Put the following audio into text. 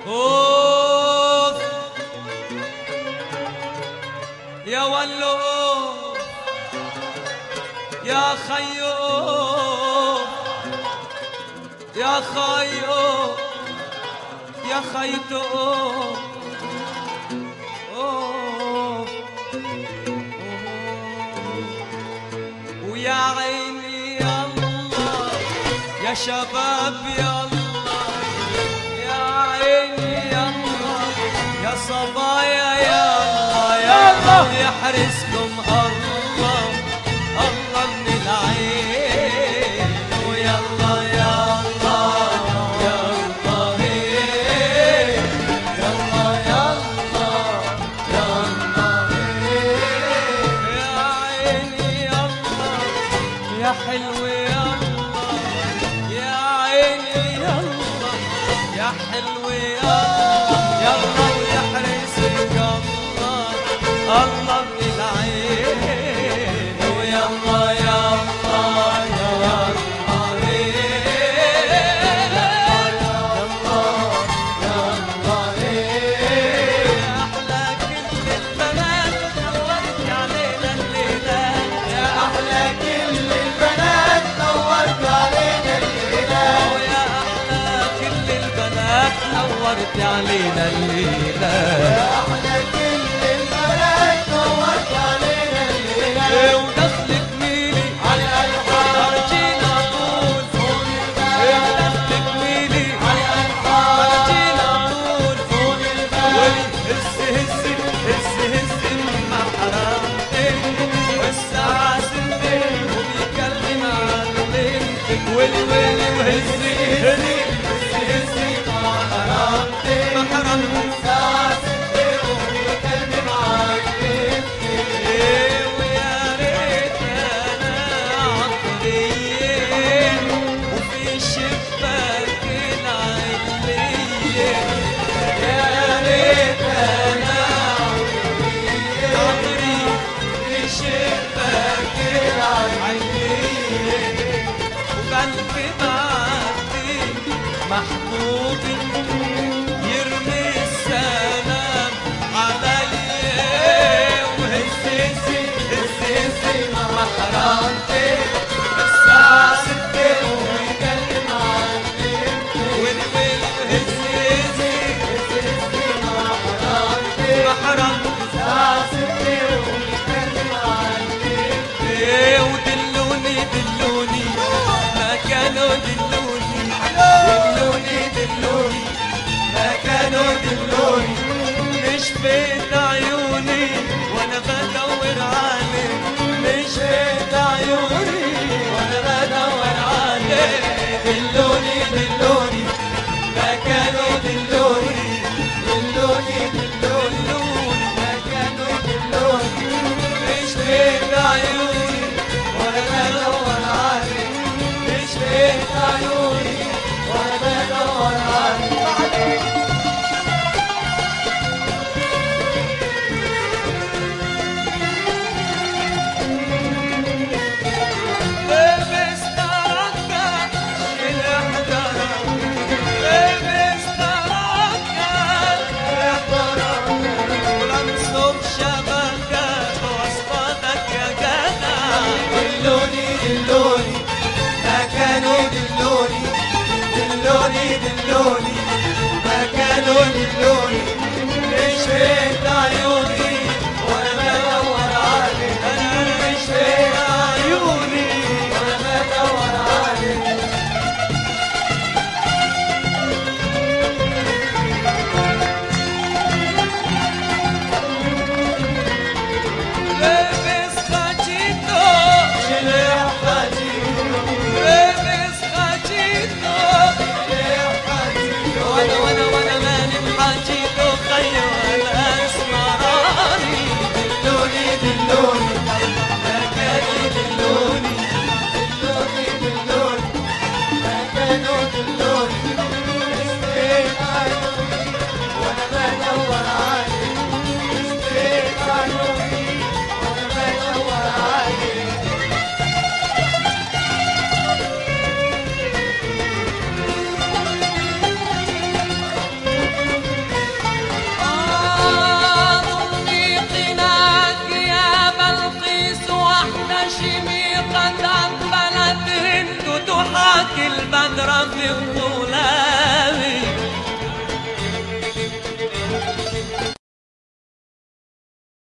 اوف يا ولو يا خيو يا خيو يا خيتو ويا عيني يا الله يا شباب يا الله يا عيني يا الله يا صبايا يا الله يا الله يحرسكم الله الله من العين ويا الله يا الله يا الله يا الله يا الله يا الله يا عيني يا الله يا حلو يا الله يا عيني يا الله يا حلو يا الله يا الله يحرسك الله الله من العين ويا الله يا الله يا الله يا الله أحلى كل البنات نورت علينا الليلة يا أحلى كل البنات نورت علينا الليلة ويا أحلى كل البنات نورت علينا الليلة يا أحلى كل البنات نورت علينا الليلة ودخلك ميلي على الألحان أرجينا طول فوق الباب ودخلك ميلي على الألحان أرجينا طول فوق الباب هز هز هز هز المحرم والساعة 6 وبيكلم علمتك ولي ولي وهزي هزي هزي محرم محرم الساعة 6 وبيكلم علمتك ويا ريت أنا عطرية وفي شباك العلية يا ريت أنا عطرية في شباك العلية وقلبي معدي محبوبي يرمي السلام عليا وهز هزي هز هزي محرمتي الساعة 6 وبيكلم علمتي ويلي ويلي وهز هزي هز هزي محرمتي الساعة 6 وبيكلم علمتي ودلوني دلوني ما كانوا دلوني دلوني دلوني ما كانوا دلوني مش بيت عيوني وانا بدور عليك مش بيت عيوني وانا بدور عليك دلوني دلوني ما كانوا دلوني دلوني دلوني ما كانوا دلوني مش بيت عيوني وانا بدور عليك مش بيت عيوني وانا بدور عليك لابس تركة شيل حجرة لابس تركة احضرة ولمسهم شبكة واصطادك يا جدع دلوني دلوني ما كانوا دلوني دلوني دلوني ما كانوا دلوني مش بيت عيوني وانا بدور عليك انا مش بيت عيوني وانا بدور عليك لابس خاجيتو شلح خاجيتو لابس خاجيتو شلح خاجيتو وانا ماني بحاجيتو خد